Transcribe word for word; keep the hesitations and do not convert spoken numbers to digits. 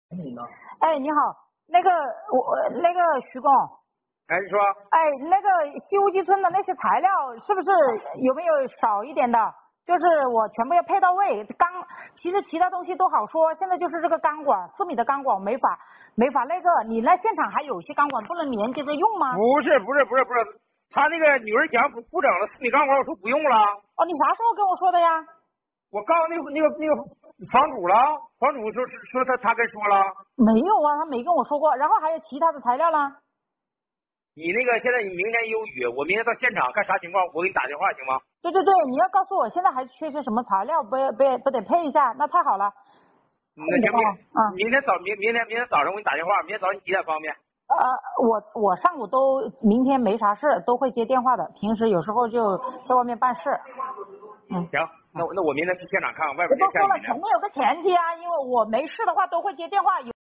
哎，你好，那个我那个徐工， 哎，你说， 哎，那个西湖基村的那些材料是不是有没有少一点的？就是我全部要配到位。钢其实其他东西都好说，现在就是这个钢管，四米的钢管没法没法那个。你那现场还有些钢管不能连接着用吗？ 不是不是不是不是，他那个女儿讲不不整了，四米钢管，我说不用了。 哦，你啥时候跟我说的呀？ 我告诉那个那个那个房主了，房主说是说他他跟说了。 没有啊，他没跟我说过。然后还有其他的材料呢？ 你那个现在你明天有雨，我明天到现场看啥情况，我给你打电话行吗？ 对对对，你要告诉我现在还缺些什么材料，不不不得配一下，那太好了。 那行明啊， 明天早明明天明天早上我给你打电话，明天早上你几点方便？ 呃，我我上午都明天没啥事，都会接电话的。平时有时候就在外面办事。嗯， 行，那我那我明天去现场看看，外我边都说了， 先下雨呢。 前面有个前提啊，因为我没事的话都会接电话。有